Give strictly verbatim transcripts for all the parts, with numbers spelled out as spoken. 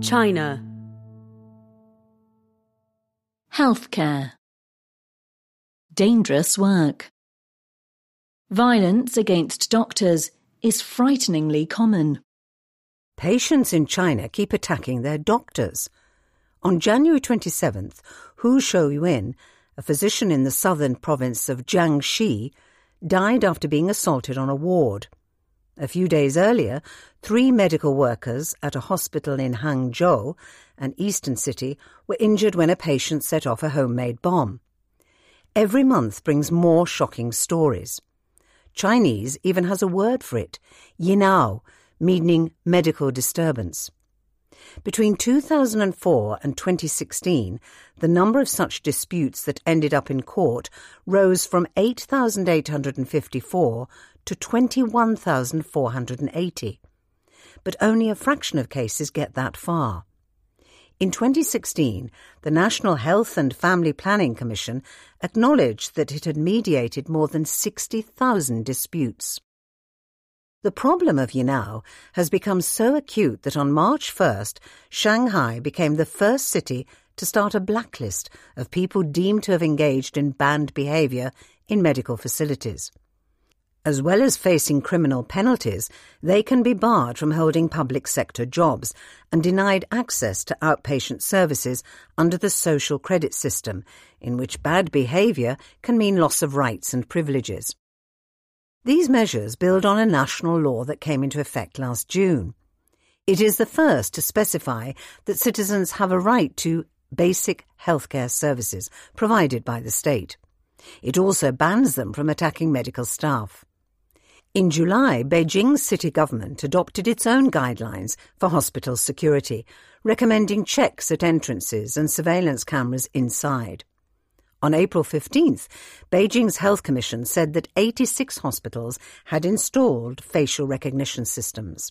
China. Healthcare. Dangerous work. Violence against doctors is frighteningly common. Patients in China keep attacking their doctors. On January twenty-seventh, Hu Shouyuan, a physician in the southern province of Jiangxi, died after being assaulted on a ward. A few days earlier, three medical workers at a hospital in Hangzhou, an eastern city, were injured when a patient set off a homemade bomb. Every month brings more shocking stories. Chinese even has a word for it, yinao, meaning medical disturbance. Between two thousand four and twenty sixteen, the number of such disputes that ended up in court rose from eight thousand eight hundred fifty-four to twenty-one thousand four hundred eighty. But only a fraction of cases get that far. In twenty sixteen, the National Health and Family Planning Commission acknowledged that it had mediated more than sixty thousand disputes. The problem of Yinao has become so acute that on March first, Shanghai became the first city to start a blacklist of people deemed to have engaged in banned behaviour in medical facilities. As well as facing criminal penalties, they can be barred from holding public sector jobs and denied access to outpatient services under the social credit system, in which bad behaviour can mean loss of rights and privileges. These measures build on a national law that came into effect last June. It is the first to specify that citizens have a right to basic healthcare services provided by the state. It also bans them from attacking medical staff. In July, Beijing's city government adopted its own guidelines for hospital security, recommending checks at entrances and surveillance cameras inside. On April fifteenth, Beijing's Health Commission said that eighty-six hospitals had installed facial recognition systems.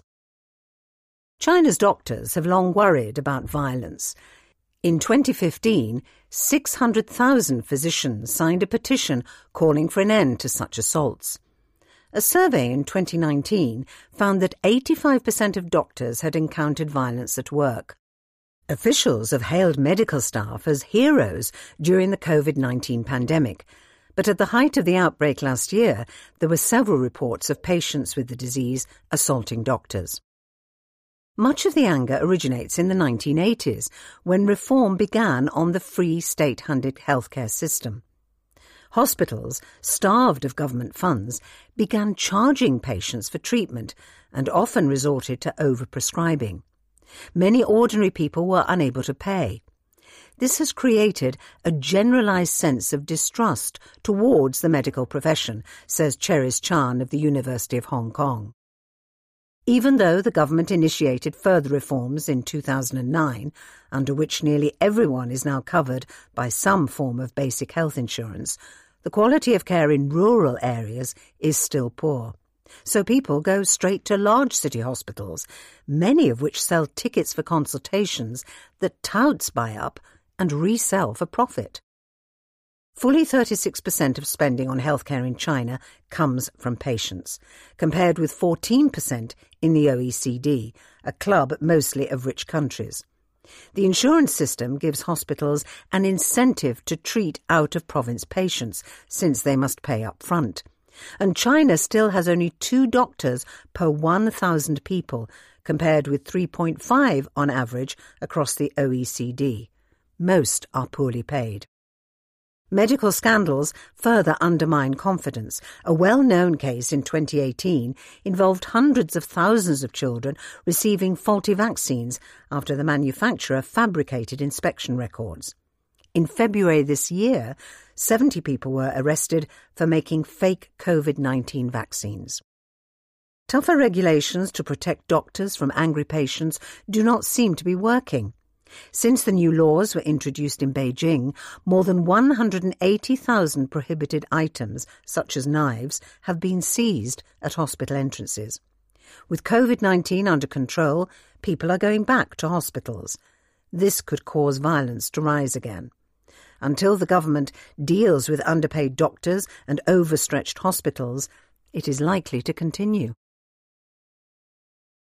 China's doctors have long worried about violence. In twenty fifteen, six hundred thousand physicians signed a petition calling for an end to such assaults. A survey in twenty nineteen found that eighty-five percent of doctors had encountered violence at work. Officials have hailed medical staff as heroes during the COVID nineteen pandemic, but at the height of the outbreak last year, there were several reports of patients with the disease assaulting doctors. Much of the anger originates in the nineteen eighties, when reform began on the free state-funded healthcare system. Hospitals, starved of government funds, began charging patients for treatment and often resorted to overprescribing. Many ordinary people were unable to pay. This has created a generalised sense of distrust towards the medical profession, says Cheris Chan of the University of Hong Kong. Even though the government initiated further reforms in two thousand nine, under which nearly everyone is now covered by some form of basic health insurance, the quality of care in rural areas is still poor. So people go straight to large city hospitals, many of which sell tickets for consultations that touts buy up and resell for profit. Fully thirty-six percent of spending on healthcare in China comes from patients, compared with fourteen percent in the O E C D, a club mostly of rich countries. The insurance system gives hospitals an incentive to treat out-of-province patients, since they must pay up front. And China still has only two doctors per one thousand people, compared with three point five on average across the O E C D. Most are poorly paid. Medical scandals further undermine confidence. A well-known case in twenty eighteen involved hundreds of thousands of children receiving faulty vaccines after the manufacturer fabricated inspection records. In February this year, seventy people were arrested for making fake COVID nineteen vaccines. Tougher regulations to protect doctors from angry patients do not seem to be working. Since the new laws were introduced in Beijing, more than one hundred eighty thousand prohibited items, such as knives, have been seized at hospital entrances. With COVID nineteen under control, people are going back to hospitals. This could cause violence to rise again. Until the government deals with underpaid doctors and overstretched hospitals, it is likely to continue.